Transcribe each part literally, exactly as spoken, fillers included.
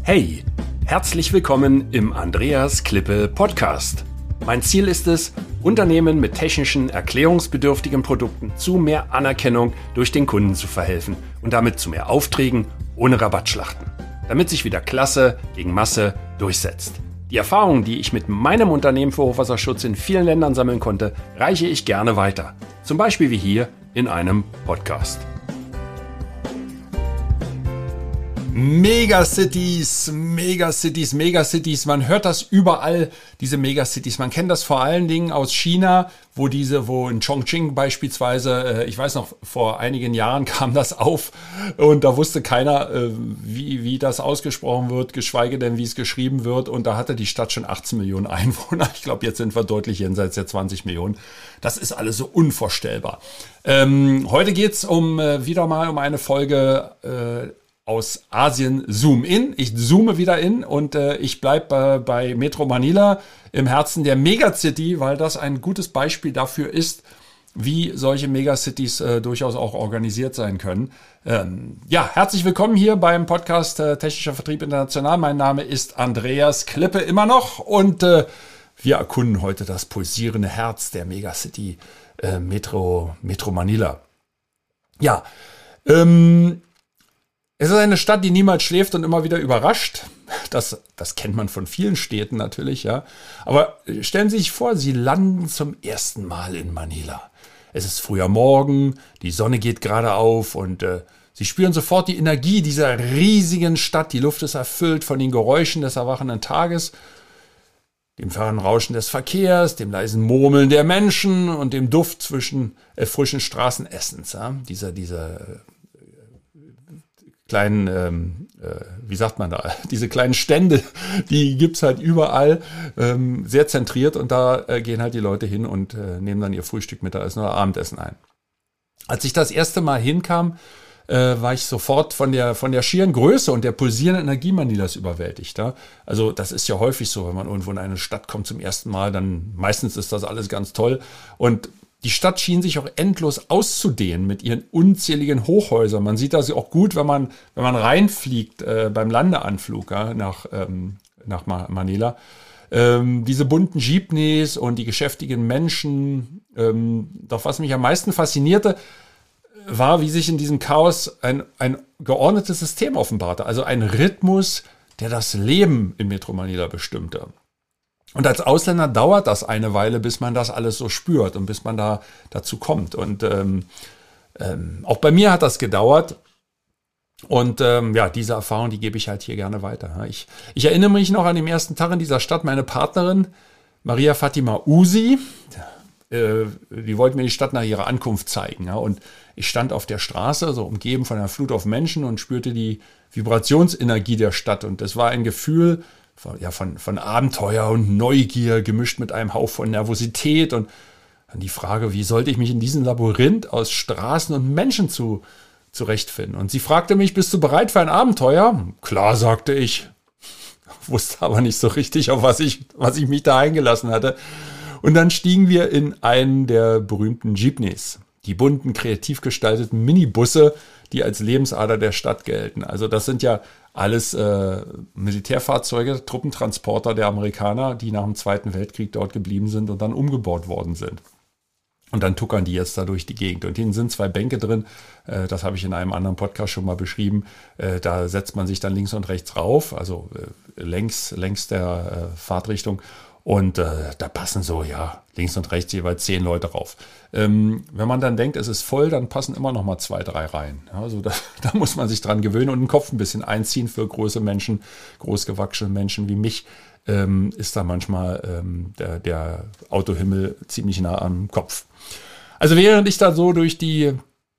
Hey, herzlich willkommen im Andreas Klippe Podcast. Mein Ziel ist es, Unternehmen mit technischen, erklärungsbedürftigen Produkten zu mehr Anerkennung durch den Kunden zu verhelfen und damit zu mehr Aufträgen ohne Rabattschlachten, damit sich wieder Klasse gegen Masse durchsetzt. Die Erfahrungen, die ich mit meinem Unternehmen für Hochwasserschutz in vielen Ländern sammeln konnte, reiche ich gerne weiter. Zum Beispiel wie hier in einem Podcast. Megacities, Megacities, Megacities. Man hört das überall, diese Megacities. Man kennt das vor allen Dingen aus China, wo diese, wo in Chongqing beispielsweise, ich weiß noch, vor einigen Jahren kam das auf und da wusste keiner, wie, wie das ausgesprochen wird, geschweige denn, wie es geschrieben wird. Und da hatte die Stadt schon achtzehn Millionen Einwohner. Ich glaube, jetzt sind wir deutlich jenseits der zwanzig Millionen. Das ist alles so unvorstellbar. Ähm, heute geht's um äh, wieder mal um eine Folge äh, aus Asien Zoom in. Ich zoome wieder in und äh, ich bleibe äh, bei Metro Manila im Herzen der Megacity, weil das ein gutes Beispiel dafür ist, wie solche Megacities äh, durchaus auch organisiert sein können. Ähm, ja, herzlich willkommen hier beim Podcast äh, Technischer Vertrieb International. Mein Name ist Andreas Klippe immer noch und äh, wir erkunden heute das pulsierende Herz der Megacity äh, Metro, Metro Manila. Ja, ähm, es ist eine Stadt, die niemals schläft und immer wieder überrascht. Das, das kennt man von vielen Städten natürlich, ja. Aber stellen Sie sich vor, Sie landen zum ersten Mal in Manila. Es ist früher Morgen, die Sonne geht gerade auf und äh, Sie spüren sofort die Energie dieser riesigen Stadt. Die Luft ist erfüllt von den Geräuschen des erwachenden Tages, dem fernen Rauschen des Verkehrs, dem leisen Murmeln der Menschen und dem Duft zwischen äh, frischen Straßenessens. Ja? Dieser, dieser kleinen, ähm, äh, wie sagt man da, diese kleinen Stände, die gibt's halt überall, ähm, sehr zentriert und da äh, gehen halt die Leute hin und äh, nehmen dann ihr Frühstück, Mittagessen oder Abendessen ein. Als ich das erste Mal hinkam, äh, war ich sofort von der von der schieren Größe und der pulsierenden Energie Manilas überwältigt. Ja? Also das ist ja häufig so, wenn man irgendwo in eine Stadt kommt zum ersten Mal, dann meistens ist das alles ganz toll und die Stadt schien sich auch endlos auszudehnen mit ihren unzähligen Hochhäusern. Man sieht das auch gut, wenn man wenn man reinfliegt äh, beim Landeanflug ja, nach ähm, nach Manila. Ähm, diese bunten Jeepneys und die geschäftigen Menschen. Ähm, doch was mich am meisten faszinierte, war, wie sich in diesem Chaos ein ein geordnetes System offenbarte. Also ein Rhythmus, der das Leben in Metro Manila bestimmte. Und als Ausländer dauert das eine Weile, bis man das alles so spürt und bis man da dazu kommt. Und ähm, ähm, auch bei mir hat das gedauert. Und ähm, ja, diese Erfahrung, die gebe ich halt hier gerne weiter. Ich, ich erinnere mich noch an den ersten Tag in dieser Stadt. Meine Partnerin Maria Fatima Usi, äh, die wollte mir die Stadt nach ihrer Ankunft zeigen. Ja, und ich stand auf der Straße, so umgeben von einer Flut auf Menschen und spürte die Vibrationsenergie der Stadt. Und das war ein Gefühl, ja, von, von Abenteuer und Neugier gemischt mit einem Hauch von Nervosität und dann die Frage, wie sollte ich mich in diesem Labyrinth aus Straßen und Menschen zu, zurechtfinden? Und sie fragte mich, bist du bereit für ein Abenteuer? Klar, sagte ich, wusste aber nicht so richtig, auf was ich, was ich mich da eingelassen hatte. Und dann stiegen wir in einen der berühmten Jeepneys, die bunten, kreativ gestalteten Minibusse, die als Lebensader der Stadt gelten. Also das sind ja alles äh, Militärfahrzeuge, Truppentransporter der Amerikaner, die nach dem Zweiten Weltkrieg dort geblieben sind und dann umgebaut worden sind. Und dann tuckern die jetzt da durch die Gegend. Und hinten sind zwei Bänke drin, äh, das habe ich in einem anderen Podcast schon mal beschrieben. Äh, da setzt man sich dann links und rechts rauf, also äh, längs, längs der äh, Fahrtrichtung. Und äh, da passen so, ja, links und rechts jeweils zehn Leute rauf. Ähm, wenn man dann denkt, es ist voll, dann passen immer noch mal zwei, drei rein. Ja, also da, da muss man sich dran gewöhnen und den Kopf ein bisschen einziehen für große Menschen, großgewachsene Menschen wie mich. Ähm, ist da manchmal ähm, der, der Autohimmel ziemlich nah am Kopf. Also während ich da so durch die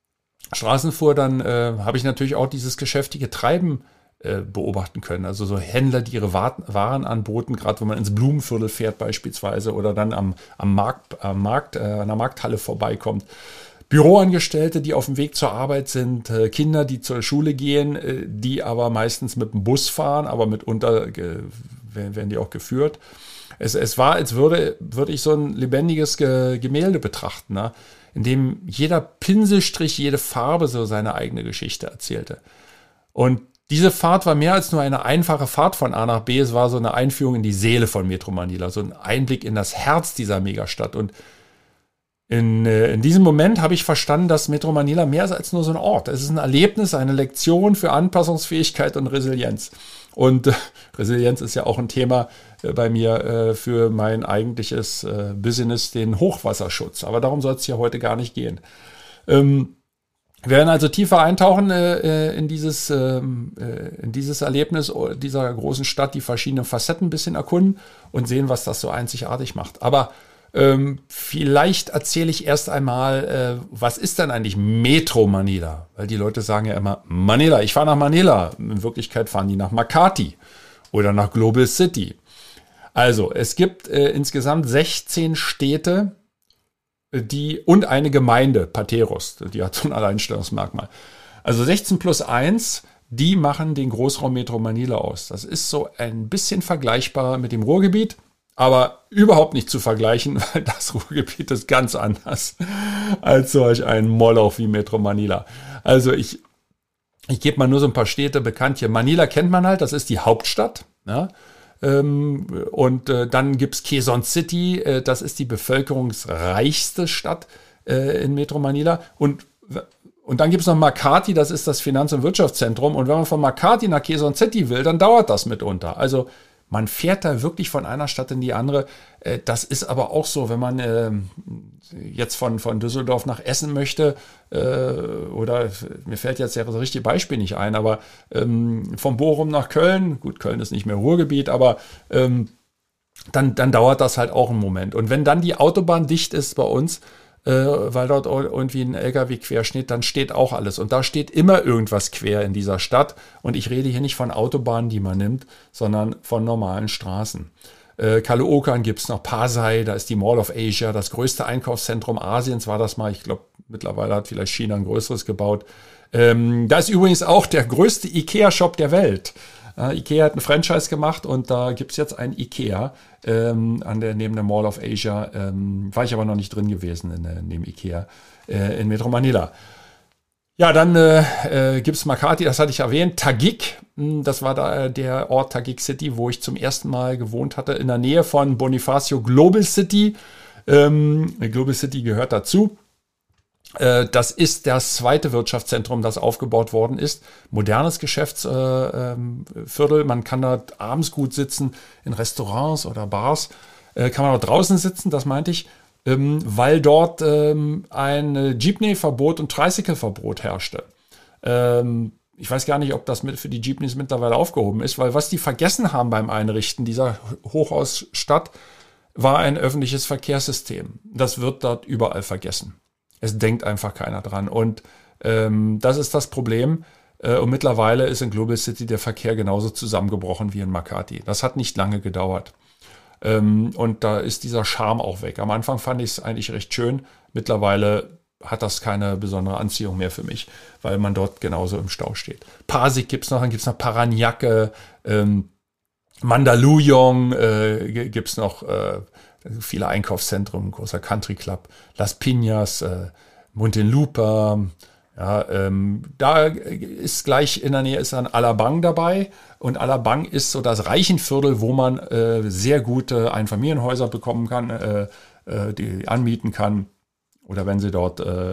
Straßen fuhr, dann äh, habe ich natürlich auch dieses geschäftige Treiben beobachten können. Also so Händler, die ihre Waren anboten, gerade wenn man ins Blumenviertel fährt beispielsweise oder dann am, am Markt, am Markt, äh, an der Markthalle vorbeikommt. Büroangestellte, die auf dem Weg zur Arbeit sind, äh, Kinder, die zur Schule gehen, äh, die aber meistens mit dem Bus fahren, aber mitunter äh, werden die auch geführt. Es, es war, als würde, würde ich so ein lebendiges Ge- Gemälde betrachten, ne? In dem jeder Pinselstrich, jede Farbe so seine eigene Geschichte erzählte. Und diese Fahrt war mehr als nur eine einfache Fahrt von A nach B. Es war so eine Einführung in die Seele von Metro Manila, so ein Einblick in das Herz dieser Megastadt. Und in, äh, in diesem Moment habe ich verstanden, dass Metro Manila mehr ist als nur so ein Ort. Es ist ein Erlebnis, eine Lektion für Anpassungsfähigkeit und Resilienz. Und äh, Resilienz ist ja auch ein Thema äh, bei mir äh, für mein eigentliches äh, Business, den Hochwasserschutz. Aber darum soll es ja heute gar nicht gehen. Ähm, Wir werden also tiefer eintauchen äh, in dieses ähm, äh, in dieses Erlebnis dieser großen Stadt, die verschiedenen Facetten ein bisschen erkunden und sehen, was das so einzigartig macht. Aber ähm, vielleicht erzähle ich erst einmal, äh, was ist denn eigentlich Metro Manila? Weil die Leute sagen ja immer, Manila, ich fahre nach Manila. In Wirklichkeit fahren die nach Makati oder nach Global City. Also, es gibt äh, insgesamt sechzehn Städte, die und eine Gemeinde, Pateros, die hat so ein Alleinstellungsmerkmal. Also sechzehn plus eins, die machen den Großraum Metro Manila aus. Das ist so ein bisschen vergleichbar mit dem Ruhrgebiet, aber überhaupt nicht zu vergleichen, weil das Ruhrgebiet ist ganz anders als solch ein Moloch wie Metro Manila. Also ich, ich gebe mal nur so ein paar Städte bekannt hier. Manila kennt man halt, das ist die Hauptstadt, ja. Und äh, dann gibt's Quezon City, äh, das ist die bevölkerungsreichste Stadt äh, in Metro Manila. Und, und dann gibt's noch Makati, das ist das Finanz- und Wirtschaftszentrum. Und wenn man von Makati nach Quezon City will, dann dauert das mitunter. Also man fährt da wirklich von einer Stadt in die andere. Äh, das ist aber auch so, wenn man äh, jetzt von, von Düsseldorf nach Essen möchte, äh, oder mir fällt jetzt ja das richtige Beispiel nicht ein, aber ähm, von Bochum nach Köln, gut, Köln ist nicht mehr Ruhrgebiet, aber ähm, dann, dann dauert das halt auch einen Moment. Und wenn dann die Autobahn dicht ist bei uns, äh, weil dort irgendwie ein L K W quer steht, dann steht auch alles. Und da steht immer irgendwas quer in dieser Stadt. Und ich rede hier nicht von Autobahnen, die man nimmt, sondern von normalen Straßen. Äh, Caloocan gibt es noch, Pasay, da ist die Mall of Asia, das größte Einkaufszentrum Asiens war das mal. Ich glaube, mittlerweile hat vielleicht China ein größeres gebaut. Ähm, da ist übrigens auch der größte Ikea-Shop der Welt. Äh, Ikea hat ein Franchise gemacht und da gibt es jetzt ein Ikea ähm, an der, neben der Mall of Asia. Ähm, war ich aber noch nicht drin gewesen in, in dem Ikea äh, in Metro Manila. Ja, dann äh, äh, gibt es Makati, das hatte ich erwähnt. Taguig, das war da äh, der Ort Taguig City, wo ich zum ersten Mal gewohnt hatte, in der Nähe von Bonifacio Global City. Ähm, Global City gehört dazu. Äh, das ist das zweite Wirtschaftszentrum, das aufgebaut worden ist. Modernes Geschäftsviertel, äh, ähm, man kann da abends gut sitzen, in Restaurants oder Bars. Äh, kann man auch draußen sitzen, das meinte ich. Ähm, weil dort ähm, ein Jeepney-Verbot und Tricycle-Verbot herrschte. Ähm, ich weiß gar nicht, ob das mit, für die Jeepneys mittlerweile aufgehoben ist, weil was die vergessen haben beim Einrichten dieser Hochhausstadt, war ein öffentliches Verkehrssystem. Das wird dort überall vergessen. Es denkt einfach keiner dran. Und ähm, das ist das Problem. Äh, und mittlerweile ist in Global City der Verkehr genauso zusammengebrochen wie in Makati. Das hat nicht lange gedauert. Und da ist dieser Charme auch weg. Am Anfang fand ich es eigentlich recht schön. Mittlerweile hat das keine besondere Anziehung mehr für mich, weil man dort genauso im Stau steht. Pasig gibt's noch, dann gibt's noch Paranaque, ähm, Mandaluyong äh, gibt's noch, äh, viele Einkaufszentren, großer Country Club, Las Piñas, äh, Muntinlupa. Ja, ähm, da ist gleich in der Nähe ist dann Alabang dabei und Alabang ist so das Reichenviertel, wo man äh, sehr gute Einfamilienhäuser bekommen kann, äh, äh, die anmieten kann oder wenn Sie dort äh,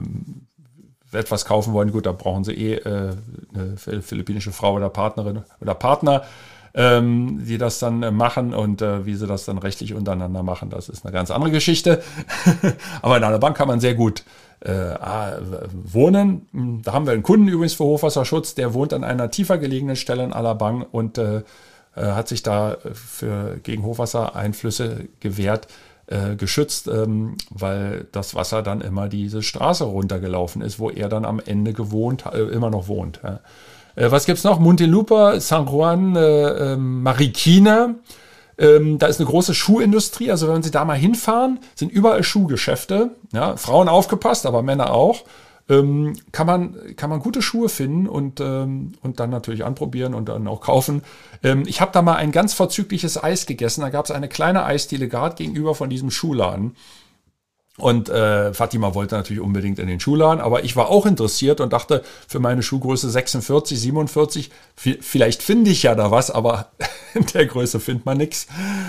etwas kaufen wollen, gut, da brauchen Sie eh äh, eine philippinische Frau oder Partnerin oder Partner, ähm, die das dann äh, machen und äh, wie sie das dann rechtlich untereinander machen, das ist eine ganz andere Geschichte. Aber in Alabang kann man sehr gut Äh, wohnen. Da haben wir einen Kunden übrigens für Hochwasserschutz, der wohnt an einer tiefer gelegenen Stelle in Alabang und äh, hat sich da für, gegen Hochwassereinflüsse gewehrt, äh, geschützt, ähm, weil das Wasser dann immer diese Straße runtergelaufen ist, wo er dann am Ende gewohnt, äh, immer noch wohnt. Ja. Äh, was gibt's noch? Muntinlupa, San Juan, äh, äh, Marikina. Ähm, da ist eine große Schuhindustrie, also wenn Sie da mal hinfahren, sind überall Schuhgeschäfte, ja, Frauen aufgepasst, aber Männer auch, ähm, kann man kann man gute Schuhe finden und ähm, und dann natürlich anprobieren und dann auch kaufen. Ähm, ich habe da mal ein ganz vorzügliches Eis gegessen, da gab es eine kleine Eisdiele gerade gegenüber von diesem Schuhladen. Und äh, Fatima wollte natürlich unbedingt in den Schuhladen, aber ich war auch interessiert und dachte, für meine Schuhgröße sechsundvierzig, siebenundvierzig, v- vielleicht finde ich ja da was, aber in der Größe findet man nichts.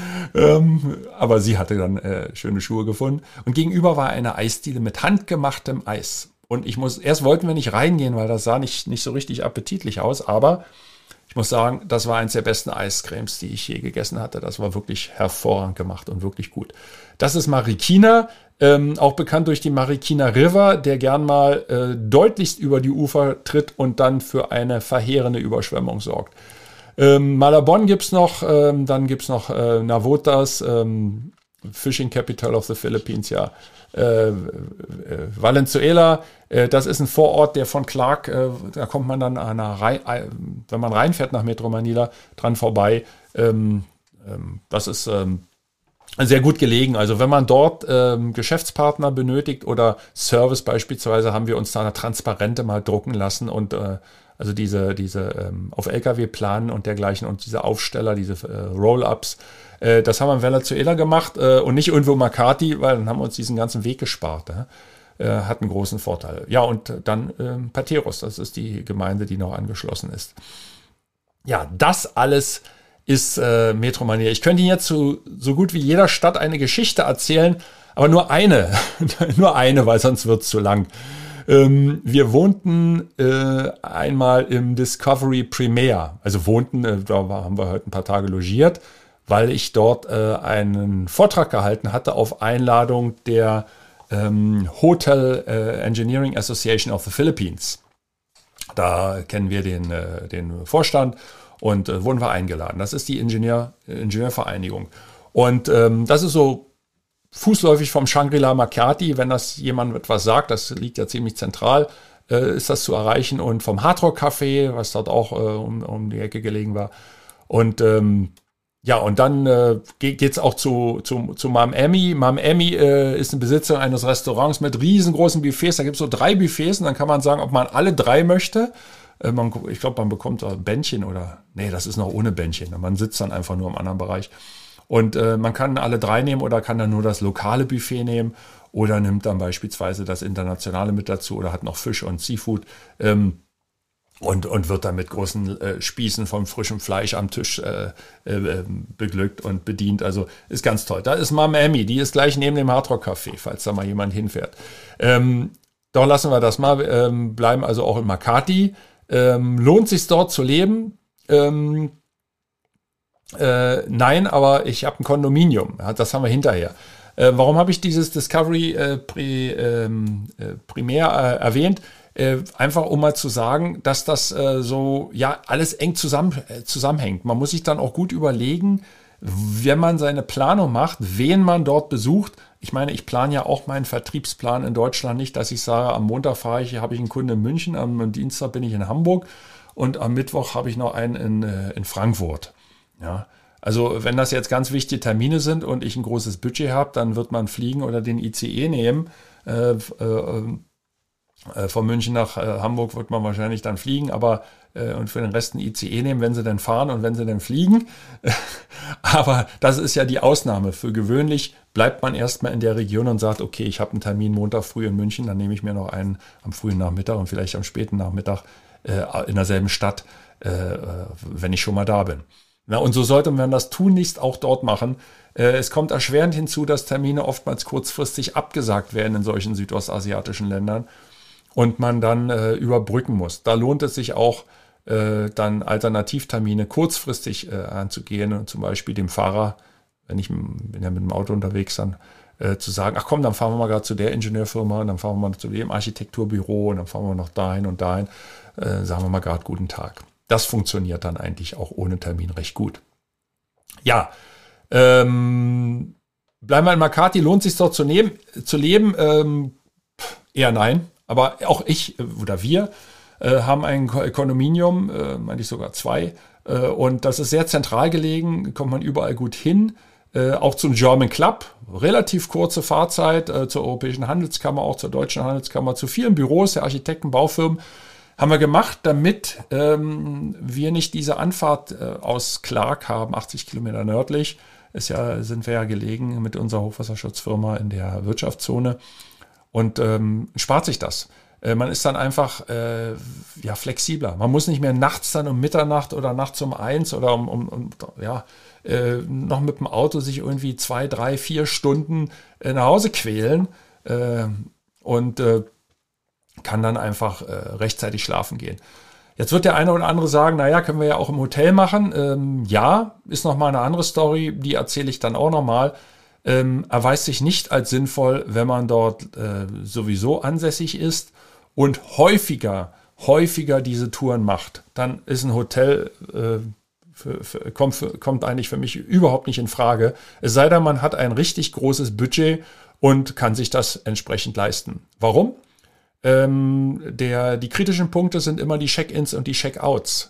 Ähm, aber sie hatte dann äh, schöne Schuhe gefunden. Und gegenüber war eine Eisdiele mit handgemachtem Eis. Und ich muss, erst wollten wir nicht reingehen, weil das sah nicht, nicht so richtig appetitlich aus, aber ich muss sagen, das war eins der besten Eiscremes, die ich je gegessen hatte. Das war wirklich hervorragend gemacht und wirklich gut. Das ist Marikina, ähm, auch bekannt durch die Marikina River, der gern mal äh, deutlichst über die Ufer tritt und dann für eine verheerende Überschwemmung sorgt. Ähm, Malabon gibt's noch, ähm, dann gibt's noch äh, Navotas, ähm, Fishing Capital of the Philippines, ja. Äh, äh, Valenzuela, äh, das ist ein Vorort, der von Clark, äh, da kommt man dann an einer Rhein, äh, wenn man reinfährt nach Metro Manila, dran vorbei. Ähm, ähm, das ist ähm, sehr gut gelegen. Also wenn man dort ähm, Geschäftspartner benötigt oder Service beispielsweise, haben wir uns da Transparente mal drucken lassen und äh, also diese, diese ähm, auf L K W planen und dergleichen und diese Aufsteller, diese äh, Roll-Ups, äh, das haben wir in Venezuela gemacht äh, und nicht irgendwo Makati, weil dann haben wir uns diesen ganzen Weg gespart. Äh, hat einen großen Vorteil. Ja, und dann ähm, Pateros, das ist die Gemeinde, die noch angeschlossen ist. Ja, das alles ist äh, Metro Manila. Ich könnte Ihnen jetzt zu so gut wie jeder Stadt eine Geschichte erzählen, aber nur eine, nur eine, weil sonst wird es zu lang. Ähm, wir wohnten äh, einmal im Discovery Premier, also wohnten, äh, da haben wir heute ein paar Tage logiert, weil ich dort äh, einen Vortrag gehalten hatte auf Einladung der ähm, Hotel äh, Engineering Association of the Philippines. Da kennen wir den, äh, den Vorstand und äh, wurden wir eingeladen. Das ist die Ingenieur, Ingenieurvereinigung. Und ähm, das ist so fußläufig vom Shangri-La Makati, wenn das jemand etwas sagt, das liegt ja ziemlich zentral, äh, ist das zu erreichen. Und vom Hard Rock Café, was dort auch äh, um, um die Ecke gelegen war. Und ähm, ja, und dann äh, geht es auch zu, zu, zu Mam Emmy. Mam Emmy äh, ist ein Besitzer eines Restaurants mit riesengroßen Buffets. Da gibt es so drei Buffets und dann kann man sagen, ob man alle drei möchte. Äh, man, ich glaube, man bekommt ein Bändchen oder, nee, das ist noch ohne Bändchen. Man sitzt dann einfach nur im anderen Bereich. Und äh, man kann alle drei nehmen oder kann dann nur das lokale Buffet nehmen oder nimmt dann beispielsweise das internationale mit dazu oder hat noch Fisch und Seafood ähm, und, und wird dann mit großen äh, Spießen vom frischen Fleisch am Tisch äh, äh, beglückt und bedient. Also ist ganz toll. Da ist Mam Emmy, die ist gleich neben dem Hard Rock Café, falls da mal jemand hinfährt. Ähm, doch lassen wir das mal, ähm, bleiben also auch in Makati. Ähm, lohnt sich dort zu leben? Ähm, Äh, nein, aber ich habe ein Kondominium. Das haben wir hinterher. Äh, warum habe ich dieses Discovery äh, Pri, ähm, äh, primär äh, erwähnt? Äh, einfach um mal zu sagen, dass das äh, so ja alles eng zusammen, äh, zusammenhängt. Man muss sich dann auch gut überlegen, wenn man seine Planung macht, wen man dort besucht. Ich meine, ich plane ja auch meinen Vertriebsplan in Deutschland nicht, dass ich sage, am Montag fahre ich, habe ich einen Kunden in München, am Dienstag bin ich in Hamburg und am Mittwoch habe ich noch einen in, äh, in Frankfurt. Ja, also wenn das jetzt ganz wichtige Termine sind und ich ein großes Budget habe, dann wird man fliegen oder den I C E nehmen. Äh, äh, äh, von München nach äh, Hamburg wird man wahrscheinlich dann fliegen, aber äh, und für den Rest ein I C E nehmen, wenn sie denn fahren und wenn sie denn fliegen. Aber das ist ja die Ausnahme. Für gewöhnlich bleibt man erstmal in der Region und sagt, okay, ich habe einen Termin Montag früh in München, dann nehme ich mir noch einen am frühen Nachmittag und vielleicht am späten Nachmittag äh, in derselben Stadt, äh, wenn ich schon mal da bin. Na, und so sollte man das tunlichst auch dort machen. Äh, es kommt erschwerend hinzu, dass Termine oftmals kurzfristig abgesagt werden in solchen südostasiatischen Ländern und man dann äh, überbrücken muss. Da lohnt es sich auch, äh, dann Alternativtermine kurzfristig äh, anzugehen und zum Beispiel dem Fahrer, wenn ich bin ja mit dem Auto unterwegs, dann äh, zu sagen, ach komm, dann fahren wir mal gerade zu der Ingenieurfirma und dann fahren wir mal zu dem Architekturbüro und dann fahren wir noch dahin und dahin, äh, sagen wir mal gerade guten Tag. Das funktioniert dann eigentlich auch ohne Termin recht gut. Ja, ähm, bleiben wir in Makati, lohnt sich dort zu, nehmen, zu leben? Ähm, eher nein, aber auch ich oder wir äh, haben ein Kondominium, äh, meine ich sogar zwei, äh, und das ist sehr zentral gelegen, kommt man überall gut hin, äh, auch zum German Club, relativ kurze Fahrzeit, äh, zur Europäischen Handelskammer, auch zur Deutschen Handelskammer, zu vielen Büros der Architekten, Baufirmen. Haben wir gemacht, damit ähm, wir nicht diese Anfahrt äh, aus Clark haben, achtzig Kilometer nördlich, ist ja, sind wir ja gelegen mit unserer Hochwasserschutzfirma in der Wirtschaftszone und ähm, spart sich das. Äh, man ist dann einfach äh, ja, flexibler. Man muss nicht mehr nachts dann um Mitternacht oder nachts um eins oder um, um, um ja, äh, noch mit dem Auto sich irgendwie zwei, drei, vier Stunden äh, nach Hause quälen äh, und äh, kann dann einfach äh, rechtzeitig schlafen gehen. Jetzt wird der eine oder andere sagen, naja, können wir ja auch im Hotel machen. Ähm, ja, ist nochmal eine andere Story, die erzähle ich dann auch nochmal. Ähm, erweist sich nicht als sinnvoll, wenn man dort äh, sowieso ansässig ist und häufiger, häufiger diese Touren macht. Dann ist ein Hotel, äh, für, für, kommt, für, kommt eigentlich für mich überhaupt nicht in Frage. Es sei denn, man hat ein richtig großes Budget und kann sich das entsprechend leisten. Warum? Ähm, der, die kritischen Punkte sind immer die Check-ins und die Check-outs.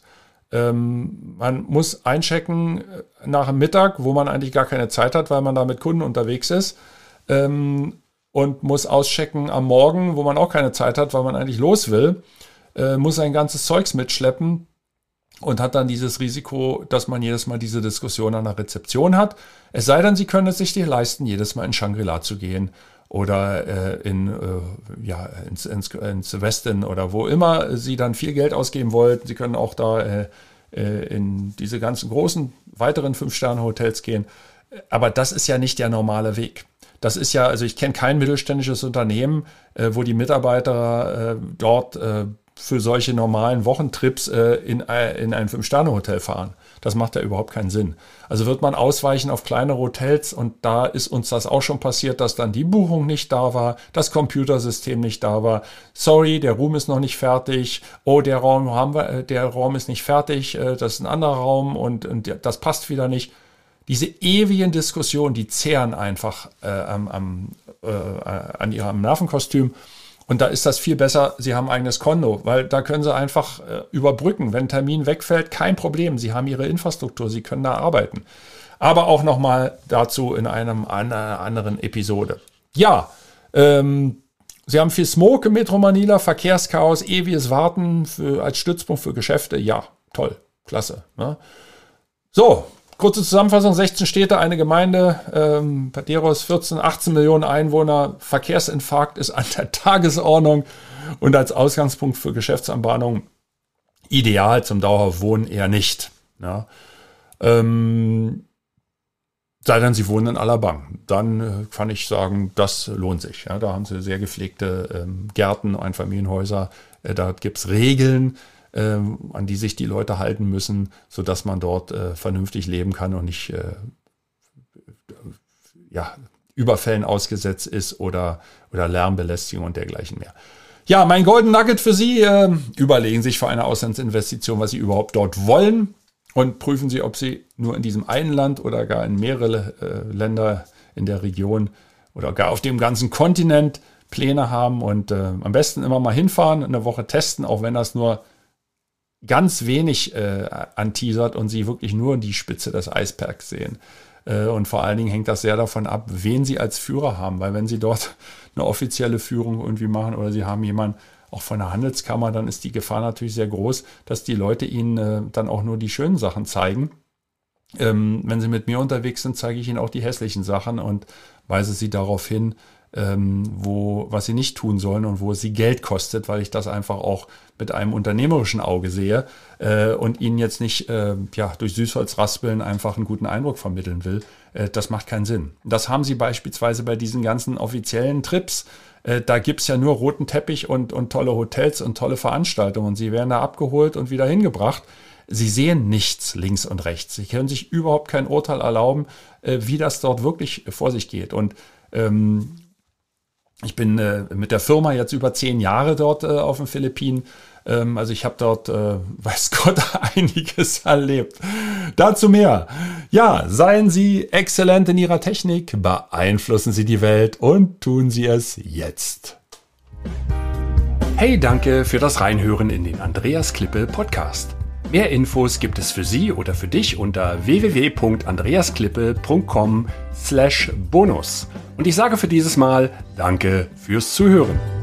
Ähm, man muss einchecken nach dem Mittag, wo man eigentlich gar keine Zeit hat, weil man da mit Kunden unterwegs ist. Ähm, und muss auschecken am Morgen, wo man auch keine Zeit hat, weil man eigentlich los will. Äh, muss sein ganzes Zeugs mitschleppen und hat dann dieses Risiko, dass man jedes Mal diese Diskussion an der Rezeption hat. Es sei denn, Sie können es sich leisten, jedes Mal in Shangri-La zu gehen. Oder äh, in, äh, ja, ins, ins, ins Westin oder wo immer Sie dann viel Geld ausgeben wollten. Sie können auch da äh, äh, in diese ganzen großen weiteren Fünf-Sterne-Hotels gehen. Aber das ist ja nicht der normale Weg. Das ist ja, also ich kenne kein mittelständisches Unternehmen, äh, wo die Mitarbeiter äh, dort äh, für solche normalen Wochentrips äh, in, in ein Fünf-Sterne-Hotel fahren. Das macht ja überhaupt keinen Sinn. Also wird man ausweichen auf kleinere Hotels und da ist uns das auch schon passiert, dass dann die Buchung nicht da war, das Computersystem nicht da war. Sorry, der Room ist noch nicht fertig. Oh, der Raum haben wir, der Raum ist nicht fertig, das ist ein anderer Raum und, und das passt wieder nicht. Diese ewigen Diskussionen, die zehren einfach äh, am, am, äh, an ihrem Nervenkostüm. Und da ist das viel besser, Sie haben ein eigenes Konto, weil da können Sie einfach äh, überbrücken. Wenn ein Termin wegfällt, kein Problem. Sie haben Ihre Infrastruktur, Sie können da arbeiten. Aber auch nochmal dazu in einem, einer anderen Episode. Ja, ähm, Sie haben viel Smoke im Metro Manila, Verkehrschaos, ewiges Warten für, als Stützpunkt für Geschäfte. Ja, toll, klasse. Ne? So, kurze Zusammenfassung, sechzehn Städte, eine Gemeinde, ähm, Pateros, vierzehn, achtzehn Millionen Einwohner, Verkehrsinfarkt ist an der Tagesordnung und als Ausgangspunkt für Geschäftsanbahnung ideal, zum Dauerwohnen eher nicht. Ja. Ähm, sei denn, Sie wohnen in Alabang, dann äh, kann ich sagen, das lohnt sich. Ja, da haben Sie sehr gepflegte ähm, Gärten, Einfamilienhäuser, äh, da gibt's Regeln, an die sich die Leute halten müssen, sodass man dort äh, vernünftig leben kann und nicht äh, ja, Überfällen ausgesetzt ist oder, oder Lärmbelästigung und dergleichen mehr. Ja, mein Golden Nugget für Sie, äh, überlegen Sie sich für eine Auslandsinvestition, was Sie überhaupt dort wollen und prüfen Sie, ob Sie nur in diesem einen Land oder gar in mehrere äh, Länder in der Region oder gar auf dem ganzen Kontinent Pläne haben und äh, am besten immer mal hinfahren, eine Woche testen, auch wenn das nur ganz wenig äh, anteasert und Sie wirklich nur die Spitze des Eisbergs sehen. Äh, und vor allen Dingen hängt das sehr davon ab, wen Sie als Führer haben, weil wenn Sie dort eine offizielle Führung irgendwie machen oder Sie haben jemanden auch von der Handelskammer, dann ist die Gefahr natürlich sehr groß, dass die Leute Ihnen äh, dann auch nur die schönen Sachen zeigen. Ähm, wenn Sie mit mir unterwegs sind, zeige ich Ihnen auch die hässlichen Sachen und weise Sie darauf hin, Ähm, wo, was sie nicht tun sollen und wo es sie Geld kostet, weil ich das einfach auch mit einem unternehmerischen Auge sehe äh, und ihnen jetzt nicht äh, ja, durch Süßholzraspeln einfach einen guten Eindruck vermitteln will. Äh, das macht keinen Sinn. Das haben sie beispielsweise bei diesen ganzen offiziellen Trips. Äh, da gibt's ja nur roten Teppich und, und tolle Hotels und tolle Veranstaltungen und sie werden da abgeholt und wieder hingebracht. Sie sehen nichts links und rechts. Sie können sich überhaupt kein Urteil erlauben, äh, wie das dort wirklich vor sich geht. Und ähm, Ich bin äh, mit der Firma jetzt über zehn Jahre dort äh, auf den Philippinen. Ähm, also ich habe dort, äh, weiß Gott, einiges erlebt. Dazu mehr. Ja, seien Sie exzellent in Ihrer Technik, beeinflussen Sie die Welt und tun Sie es jetzt. Hey, danke für das Reinhören in den Andreas Klippe Podcast. Mehr Infos gibt es für Sie oder für dich unter w w w punkt andreasklippe punkt com slash bonus. Und ich sage für dieses Mal Danke fürs Zuhören.